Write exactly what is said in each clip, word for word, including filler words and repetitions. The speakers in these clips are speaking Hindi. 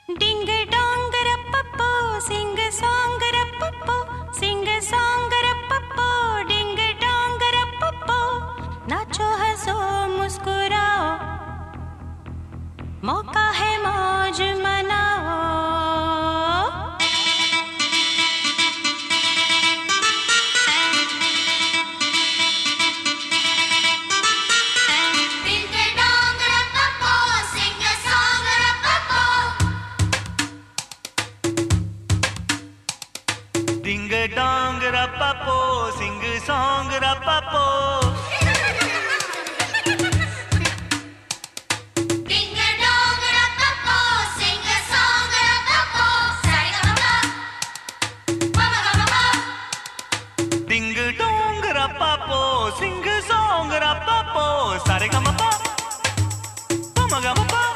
Ding dong rapappo, sing song rapappo, sing song rapappo, ding dong rapappo, नाचो हंसो मुस्कुराओ, मौका है मौज मनाओ। Ding dong rapappo, sing song rapappo. Ding dong rapappo, sing song rapappo. Sa-re-ga-ma-pa, pa-ma-ga-ma-pa. Ding dong rapappo, sing song rapappo. Sa-re-ga-ma-pa, pa-ma-ga-ma-pa.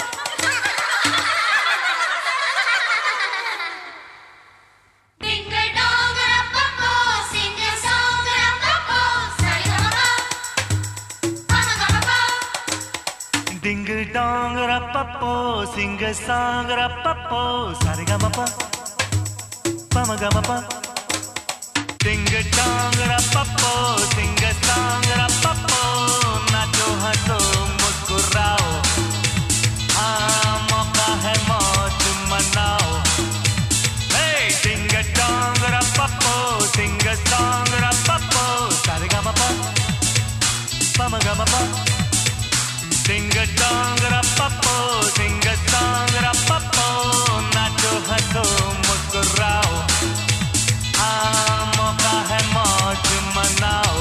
Ding dong rapappo, sing song rapappo, sa-re-ga-ma-pa, pa-ma-ga-ma-pa. Ding dong rapappo, sing song rapappo, नाचो हंसो मुस्कुराओ, हाँ मौका है मौज मनाओ। Hey, ding dong rapappo, sing song rapappo, sa-re-ga-ma-pa, pa-ma-ga-ma-pa. Ding dong rapappo, sing song rapappo, नाचो हंसो मुस्कुराओ, हाँ मौका है मौज मनाओ।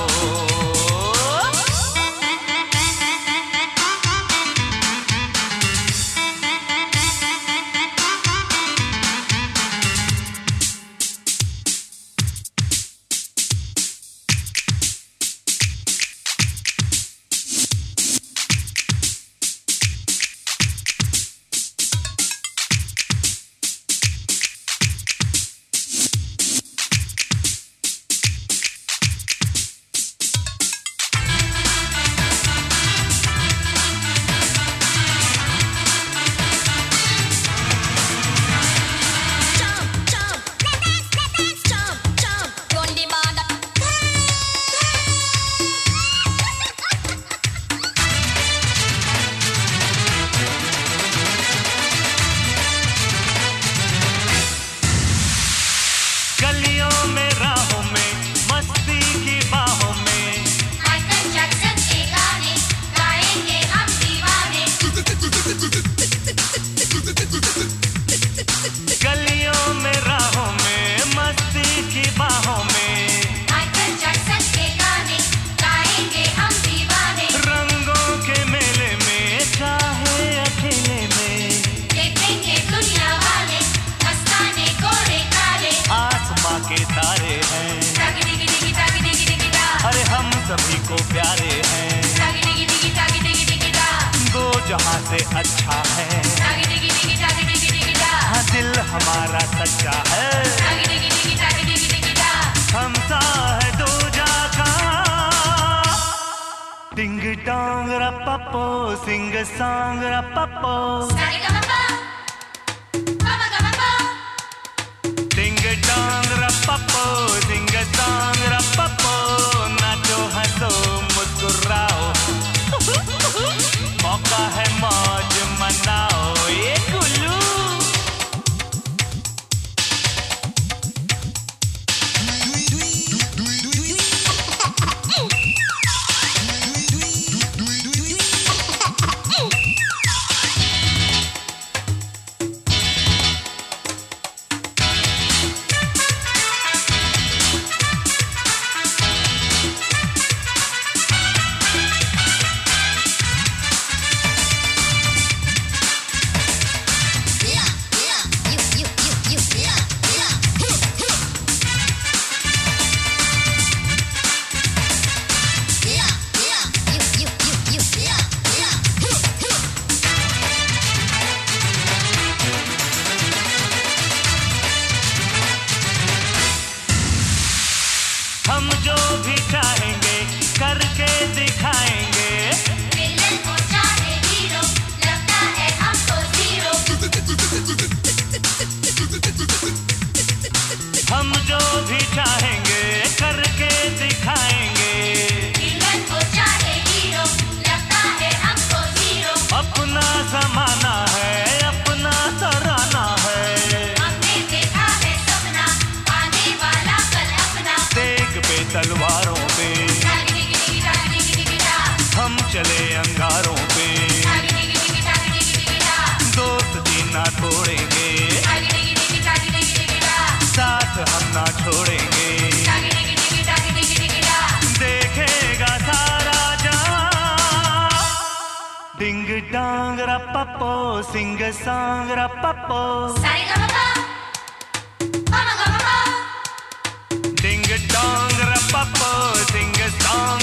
गलियों में राहों में मस्ती की बाहों में माइकल जैक्सन के गाने गाएंगे हम दीवाने। गलियों में राहों में मस्ती की बाहों में माइकल जैक्सन के गाने गाएंगे हम दीवाने। रंगों के मेले में चाहे अकेले में देखेंगे दुनिया वाले मस्ताने गोरे काले। आसमां के तारे हैं, टागी डिगी डिगी टागी डिगी डिगी दा, अरे हम सभी को प्यारे हैं। टागी डिगी डिगी टागी डिगी डिगी दा, दो जहां से अच्छा है, टागी डिगी डिगी टागी डिगी डिगी दा, हाँ दिल हमारा सच्चा है। टागी डिगी डिगी टागी डिगी डिगी दा। हम सा है दो जाका। Ding dong rapappo, sing song rapappo. Sa-re-ga-ma-pa, pa-ma-ga-ma-pa. Ding dong rapappo, sing song rapappo, नाचो हंसो मुस्कुराओ, मौका है मौज मनाओ। ये गुल्लू हम जो भी चाहेंगे करके दिखाएंगे। विलन को चाहे हीरो, लगता है हमको जीरो। पप्पो सिंग सॉन्ग रा पप्पो सारेगामापा पमगमपा डिंग डोंग रा पप्पो सिंग सॉन्ग